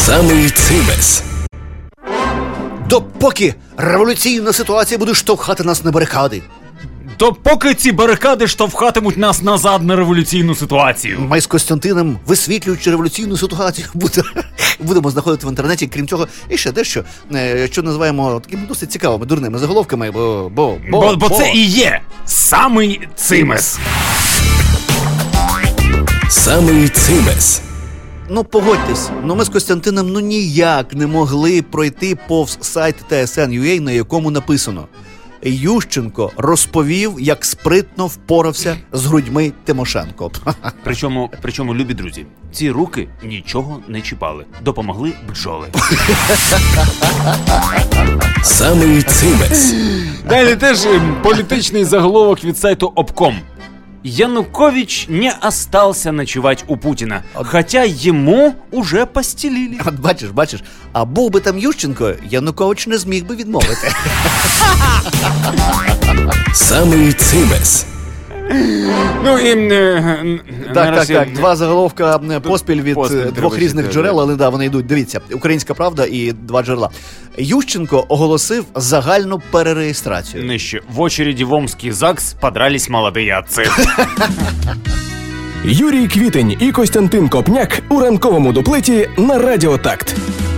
Самий цимес. Допоки революційна ситуація буде штовхати нас на барикади. Допоки ці барикади штовхатимуть нас назад на революційну ситуацію. Ми з Костянтином, висвітлюючи революційну ситуацію, будемо знаходити в інтернеті, крім цього, і ще дещо, що називаємо такими досить цікавими, дурними заголовками, бо це і є самий цимес. Самий цимес. Ну, погодьтесь, ми з Костянтином ніяк не могли пройти повз сайт TSN.ua, на якому написано: Ющенко розповів, як спритно впорався з грудьми Тимошенко. Причому, любі друзі, ці руки нічого не чіпали. Допомогли бджоли. Самий цимес. Далі теж політичний заголовок від сайту Обком. Янукович не остался ночевать у Путина, хотя ему уже постелили. От бачиш, а був би там Ющенко, Янукович не зміг би відмовити. Самий цимес. Ну і... Так, два заголовка поспіль від двох різних джерел, але вони йдуть. Дивіться, «Українська правда» і два джерела. Ющенко оголосив загальну перереєстрацію. Нижче. В очереді в Омський ЗАГС подрались молодые отцы. Юрій Квітень і Костянтин Копняк у ранковому дуплеті на Радіо Такт.